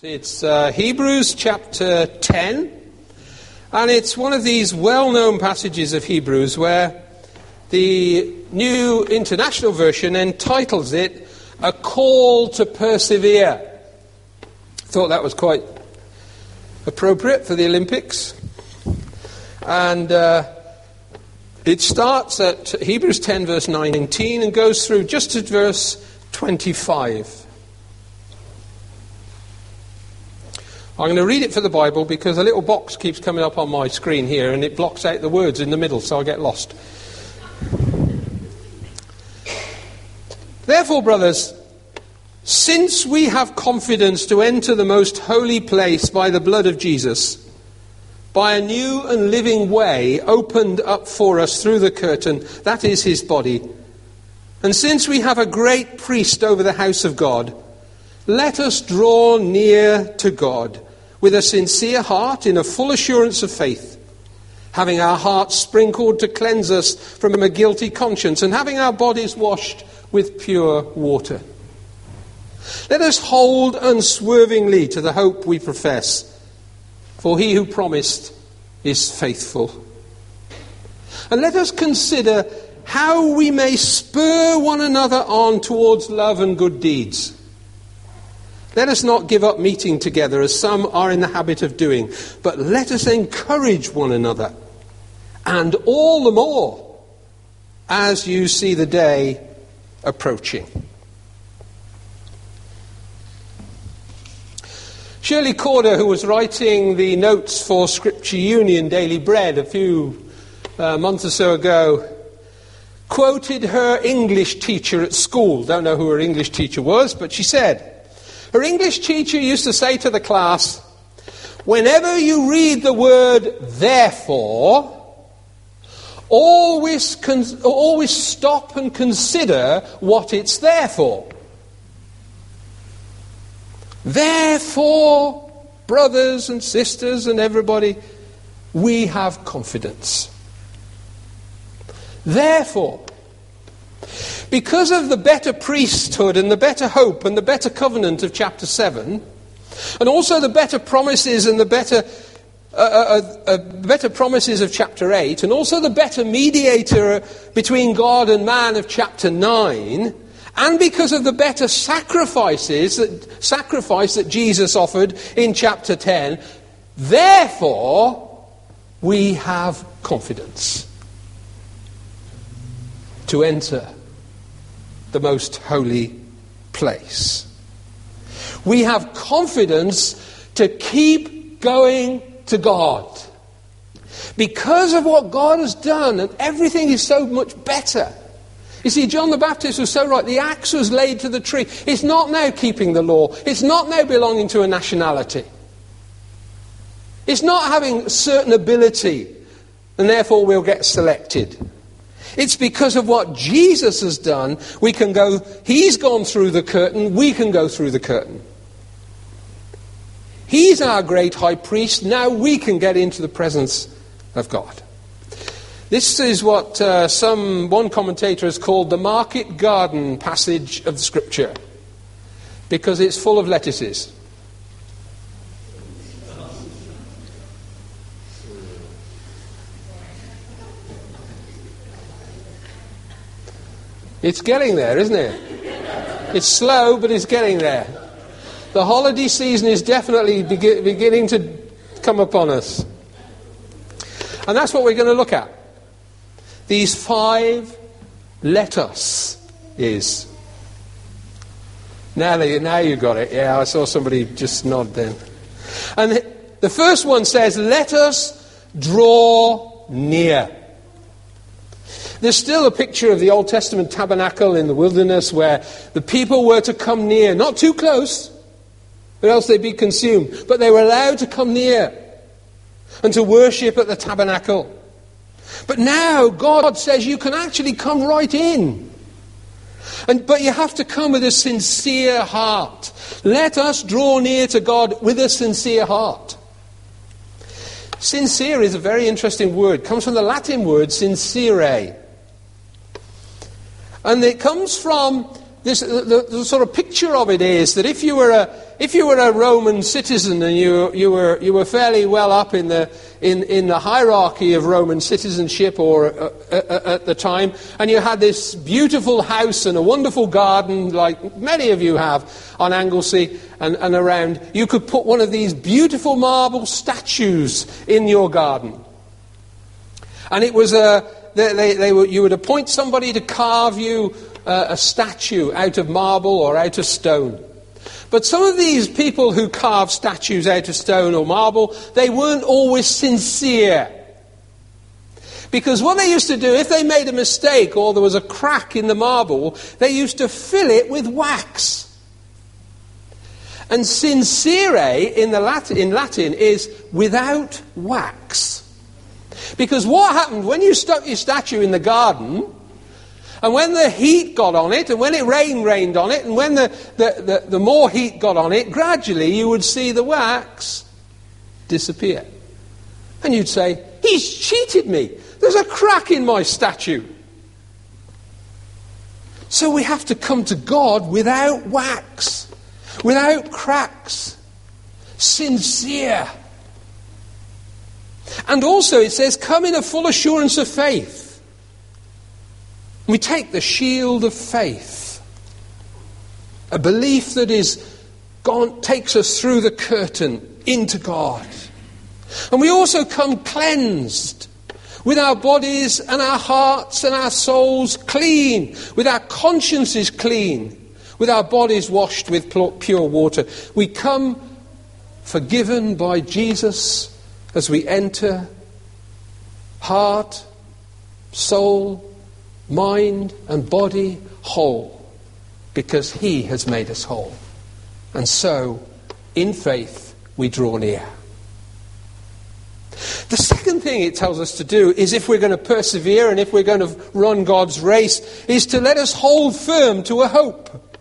It's Hebrews chapter 10, and it's one of these well-known passages of Hebrews where the New International Version entitles it, A Call to Persevere. Thought that was quite appropriate for the Olympics. And it starts at Hebrews 10 verse 19 and goes through just to verse 25. I'm going to read it for the Bible because a little box keeps coming up on my screen here and it blocks out the words in the middle, so I get lost. Therefore, brothers, since we have confidence to enter the most holy place by the blood of Jesus, by a new and living way opened up for us through the curtain, that is his body, and since we have a great priest over the house of God, let us draw near to God with a sincere heart in a full assurance of faith, having our hearts sprinkled to cleanse us from a guilty conscience and having our bodies washed with pure water. Let us hold unswervingly to the hope we profess, for he who promised is faithful. And let us consider how we may spur one another on towards love and good deeds. Let us not give up meeting together as some are in the habit of doing, but let us encourage one another, and all the more as you see the day approaching. Shirley Corder, who was writing the notes for Scripture Union Daily Bread a few months or so ago, quoted her English teacher at school. Don't know who her English teacher was, but she said, her English teacher used to say to the class, whenever you read the word therefore, always stop and consider what it's there for. Therefore, brothers and sisters and everybody, we have confidence. Therefore, because of the better priesthood and the better hope and the better covenant of chapter 7, and also the better promises and the better promises of chapter 8, and also the better mediator between God and man of chapter 9, and because of the better sacrifice that Jesus offered in chapter 10, therefore we have confidence to enter the most holy place. We have confidence to keep going to God. Because of what God has done, and everything is so much better. You see, John the Baptist was so right. The axe was laid to the tree. It's not now keeping the law. It's not now belonging to a nationality. It's not having certain ability, and therefore we'll get selected. It's because of what Jesus has done, we can go, he's gone through the curtain, we can go through the curtain. He's our great high priest, now we can get into the presence of God. This is what one commentator has called the market garden passage of the Scripture, because it's full of lettuces. It's getting there, isn't it? It's slow, but it's getting there. The holiday season is definitely beginning to come upon us. And that's what we're going to look at. These 5 let us is. Now you got it. Yeah, I saw somebody just nod then. And the first one says, let us draw near. There's still a picture of the Old Testament tabernacle in the wilderness where the people were to come near, not too close, or else they'd be consumed. But they were allowed to come near and to worship at the tabernacle. But now God says you can actually come right in. But you have to come with a sincere heart. Let us draw near to God with a sincere heart. Sincere is a very interesting word. It comes from the Latin word sincere. And it comes from this, the sort of picture of it is that if you were if you were a Roman citizen and you were fairly well up in the hierarchy of Roman citizenship or at the time, and you had this beautiful house and a wonderful garden like many of you have on Anglesey and around, you could put one of these beautiful marble statues in your garden. And it was you would appoint somebody to carve you a statue out of marble or out of stone. But some of these people who carve statues out of stone or marble, they weren't always sincere. Because what they used to do, if they made a mistake or there was a crack in the marble, they used to fill it with wax. And sincere in Latin is without wax. Because what happened when you stuck your statue in the garden, and when the heat got on it, and when it rained on it, and when the more heat got on it, gradually you would see the wax disappear. And you'd say, he's cheated me. There's a crack in my statue. So we have to come to God without wax, without cracks, sincere. And also it says, come in a full assurance of faith. We take the shield of faith, a belief that takes us through the curtain into God. And we also come cleansed, with our bodies and our hearts and our souls clean, with our consciences clean, with our bodies washed with pure water. We come forgiven by Jesus as we enter, heart, soul, mind and body whole, because he has made us whole. And so, in faith, we draw near. The second thing it tells us to do is, if we're going to persevere and if we're going to run God's race, is to let us hold firm to a hope.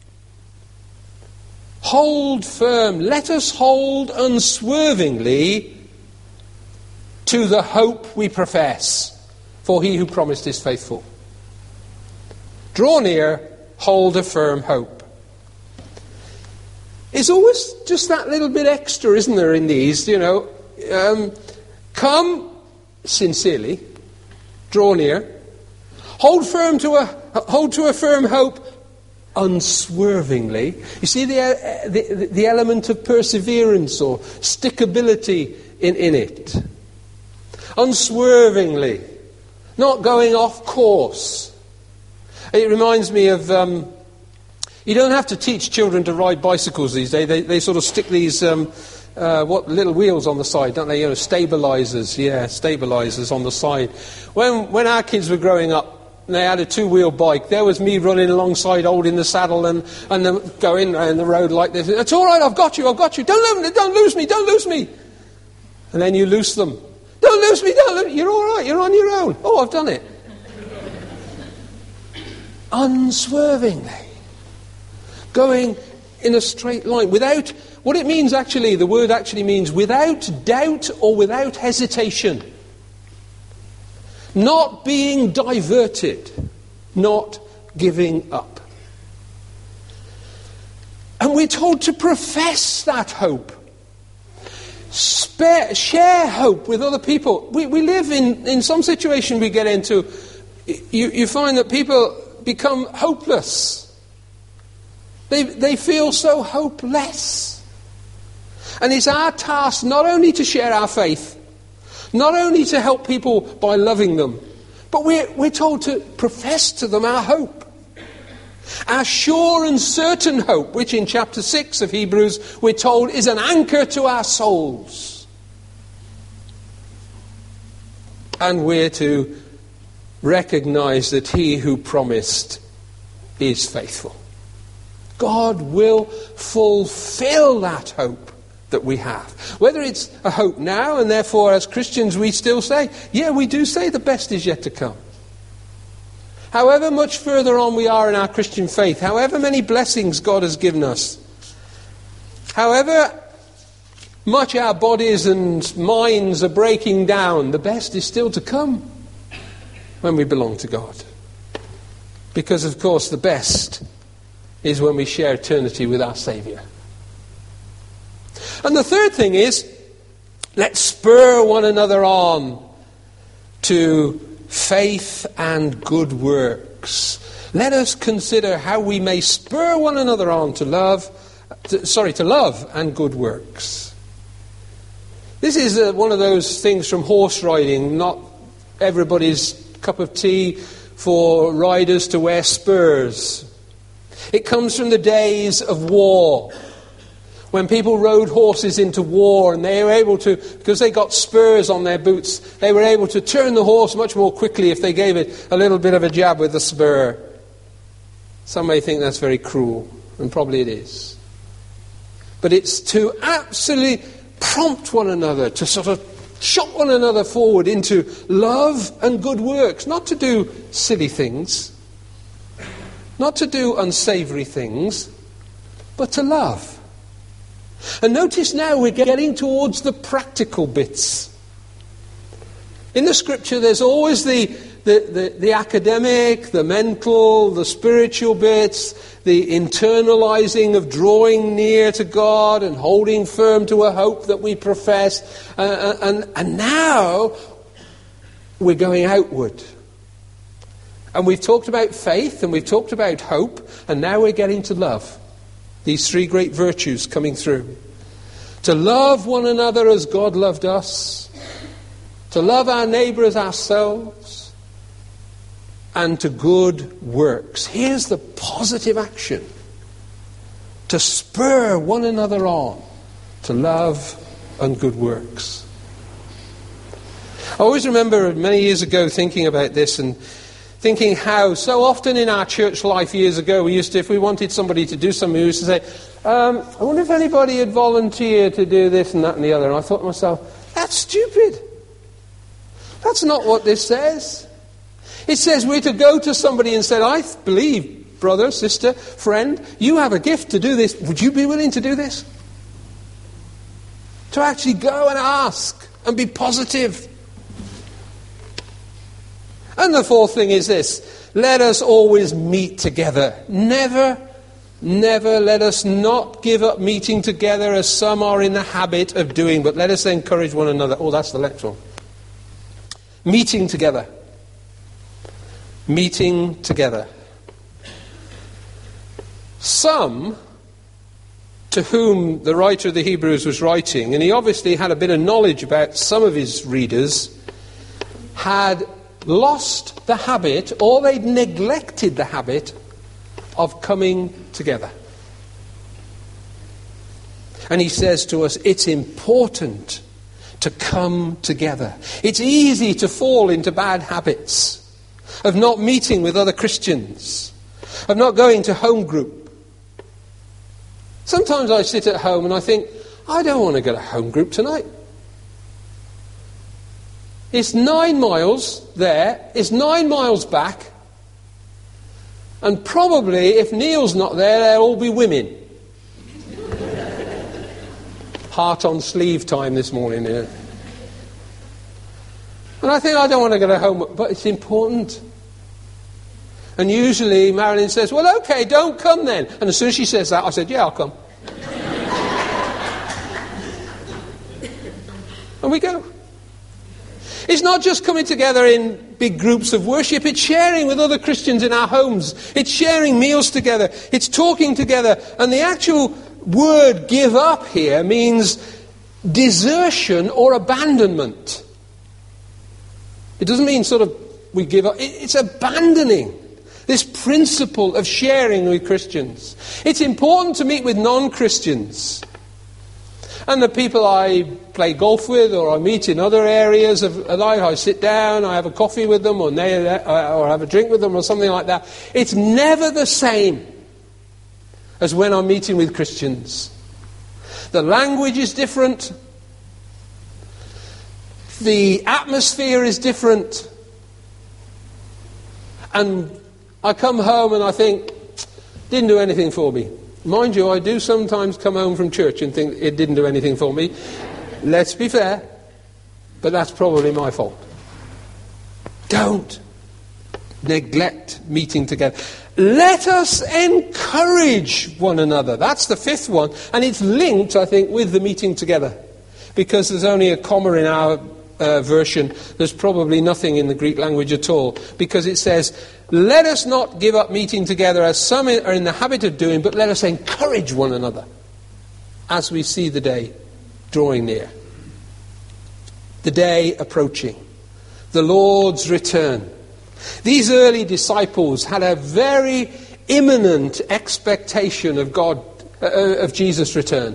Hold firm. Let us hold unswervingly to the hope we profess. For he who promised is faithful. Draw near, hold a firm hope. It's always just that little bit extra, isn't there, in these, come sincerely, draw near, hold to a firm hope unswervingly. You see the element of perseverance or stickability in it. Unswervingly. Not going off course. It reminds me of, you don't have to teach children to ride bicycles these days. They sort of stick these, little wheels on the side, don't they? Stabilizers. Yeah, stabilizers on the side. When our kids were growing up, and they had a two-wheel bike, there was me running alongside, holding the saddle and going around the road like this. It's all right, I've got you. Don't lose me. And then you loose them. Don't lose me. You're all right, you're on your own. Oh, I've done it. Unswervingly. Going in a straight line. Without, what it means actually, the word actually means without doubt or without hesitation. Not being diverted. Not giving up. And we're told to profess that hope. Share hope with other people. We live in some situation we get into, you find that people become hopeless. They feel so hopeless. And it's our task not only to share our faith, not only to help people by loving them, but we're told to profess to them our hope. Our sure and certain hope, which in chapter 6 of Hebrews we're told is an anchor to our souls. And we're to recognize that he who promised is faithful. God will fulfill that hope that we have. Whether it's a hope now, and therefore as Christians we still say, yeah, we do say the best is yet to come. However much further on we are in our Christian faith, however many blessings God has given us, however much our bodies and minds are breaking down, the best is still to come when we belong to God. Because, of course, the best is when we share eternity with our Saviour. And the third thing is, let's spur one another on to faith and good works. Let us consider how we may spur one another on to love and good works. This is one of those things from horse riding, not everybody's cup of tea for riders to wear spurs. It comes from the days of war, when people rode horses into war, and they were able to, because they got spurs on their boots, they were able to turn the horse much more quickly if they gave it a little bit of a jab with the spur. Some may think that's very cruel, and probably it is. But it's to absolutely prompt one another, to sort of shot one another forward into love and good works, not to do silly things, not to do unsavoury things, but to love. And notice now we're getting towards the practical bits. In the scripture there's always the academic, the mental, the spiritual bits, the internalizing of drawing near to God and holding firm to a hope that we profess. And now we're going outward. And we've talked about faith and we've talked about hope, and now we're getting to love. These three great virtues coming through. To love one another as God loved us. To love our neighbour as ourselves. And to good works. Here's the positive action. To spur one another on to love and good works. I always remember many years ago thinking about this and thinking how so often in our church life years ago we used to, if we wanted somebody to do something, we used to say, I wonder if anybody would volunteer to do this and that and the other. And I thought to myself, that's stupid. That's not what this says. It says we're to go to somebody and say, I believe, brother, sister, friend, you have a gift to do this. Would you be willing to do this? To actually go and ask and be positive. And the fourth thing is this: let us always meet together. Never let us not give up meeting together as some are in the habit of doing, but let us encourage one another. Oh, that's the next one. Meeting together. Meeting together. Some to whom the writer of the Hebrews was writing, and he obviously had a bit of knowledge about some of his readers, had lost the habit, or they'd neglected the habit of coming together. And he says to us, it's important to come together. It's easy to fall into bad habits of not meeting with other Christians, of not going to home group. Sometimes I sit at home and I think, I don't want to go to home group tonight. It's 9 miles there, it's 9 miles back, and probably if Neil's not there, there'll all be women. Heart on sleeve time this morning here. And I think I don't want to go to home, but it's important. And usually Marilyn says, well, okay, don't come then. And as soon as she says that, I said, yeah, I'll come. And we go. It's not just coming together in big groups of worship. It's sharing with other Christians in our homes. It's sharing meals together. It's talking together. And the actual word give up here means desertion or abandonment. It doesn't mean sort of we give up. It's abandoning this principle of sharing with Christians. It's important to meet with non-Christians. And the people I play golf with, or I meet in other areas of life, I sit down, I have a coffee with them, or have a drink with them, or something like that. It's never the same as when I'm meeting with Christians. The language is different. The atmosphere is different. And I come home and I think, didn't do anything for me. Mind you, I do sometimes come home from church and think it didn't do anything for me. Let's be fair, but that's probably my fault. Don't neglect meeting together. let us encourage one another. That's the fifth one. And it's linked, I think, with the meeting together. Because there's only a comma in our version. There's probably nothing in the Greek language at all. Because it says, let us not give up meeting together as some are in the habit of doing, but let us encourage one another as we see the day drawing near. The day approaching. The Lord's return. These early disciples had a very imminent expectation of of Jesus' return.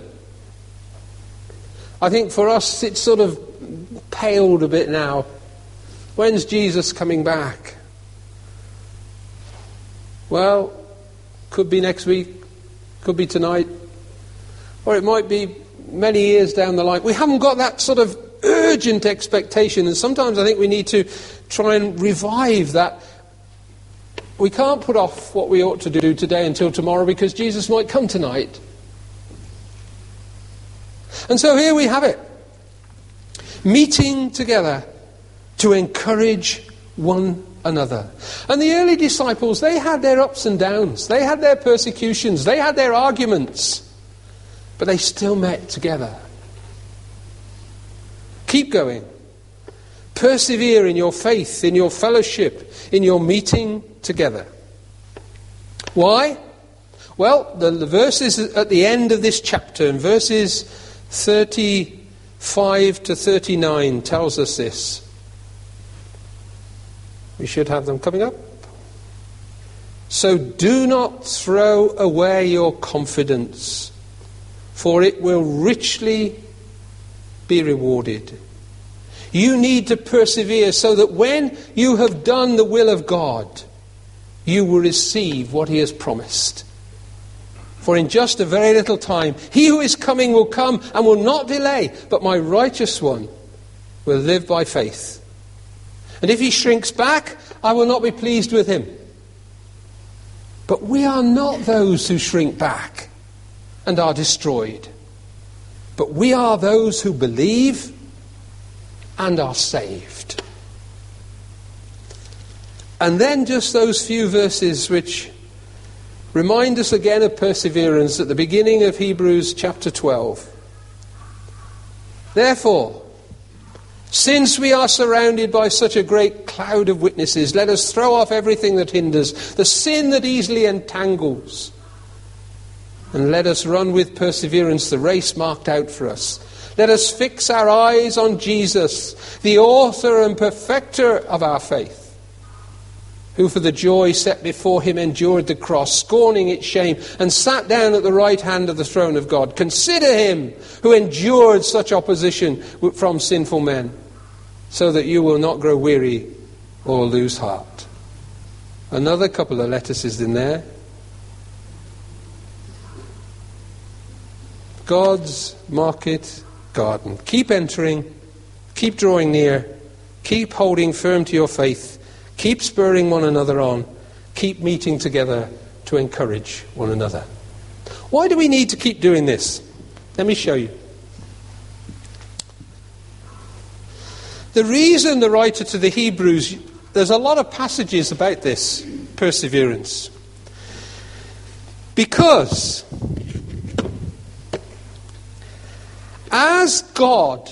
I think for us it's sort of paled a bit now. When's Jesus coming back? Well, could be next week, could be tonight, or it might be many years down the line. We haven't got that sort of urgent expectation, and sometimes I think we need to try and revive that. We can't put off what we ought to do today until tomorrow because Jesus might come tonight. And so here we have it. Meeting together to encourage one another. And the early disciples, they had their ups and downs. They had their persecutions. They had their arguments. But they still met together. Keep going. Persevere in your faith, in your fellowship, in your meeting together. Why? Well, the verses at the end of this chapter, in verses 35 to 39, tells us this. We should have them coming up. So do not throw away your confidence, for it will richly be rewarded. You need to persevere so that when you have done the will of God, you will receive what he has promised. For in just a very little time, he who is coming will come and will not delay, but my righteous one will live by faith. And if he shrinks back, I will not be pleased with him. But we are not those who shrink back and are destroyed. But we are those who believe and are saved. And then just those few verses which remind us again of perseverance at the beginning of Hebrews chapter 12. Therefore, since we are surrounded by such a great cloud of witnesses, let us throw off everything that hinders, the sin that easily entangles, and let us run with perseverance the race marked out for us. Let us fix our eyes on Jesus, the author and perfecter of our faith, who for the joy set before him endured the cross, scorning its shame, and sat down at the right hand of the throne of God. Consider him who endured such opposition from sinful men, so that you will not grow weary or lose heart. Another couple of lettuces in there. God's market garden. Keep entering, keep drawing near, keep holding firm to your faith, keep spurring one another on, keep meeting together to encourage one another. Why do we need to keep doing this? Let me show you. The reason the writer to the Hebrews, there's a lot of passages about this perseverance. Because as God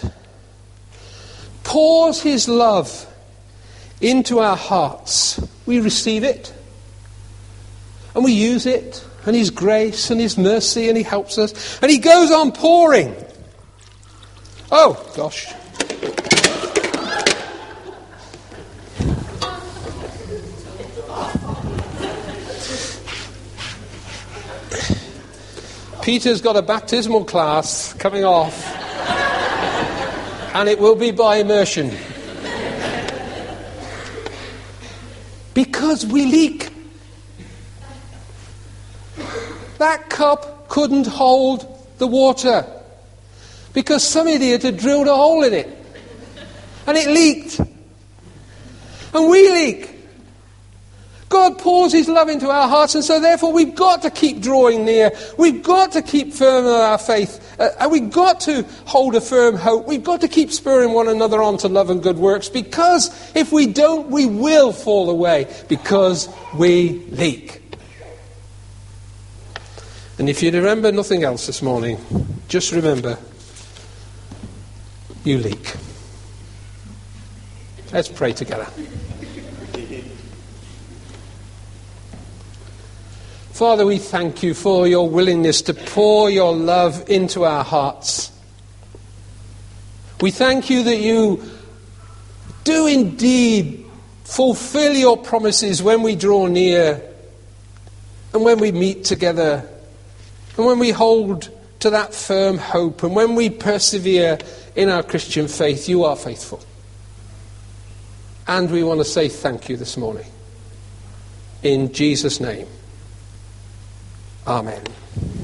pours his love into our hearts, we receive it and we use it, and his grace and his mercy, and he helps us, and he goes on pouring. Oh gosh. Peter's got a baptismal class coming off, and it will be by immersion. Because we leak. That cup couldn't hold the water because some idiot had drilled a hole in it, and it leaked. And we leak. God pours his love into our hearts, and so therefore we've got to keep drawing near. We've got to keep firm in our faith. And we've got to hold a firm hope. We've got to keep spurring one another on to love and good works, because if we don't, we will fall away, because we leak. And if you remember nothing else this morning, just remember, you leak. Let's pray together. Father, we thank you for your willingness to pour your love into our hearts. We thank you that you do indeed fulfill your promises when we draw near and when we meet together and when we hold to that firm hope and when we persevere in our Christian faith. You are faithful. And we want to say thank you this morning. In Jesus' name. Amen.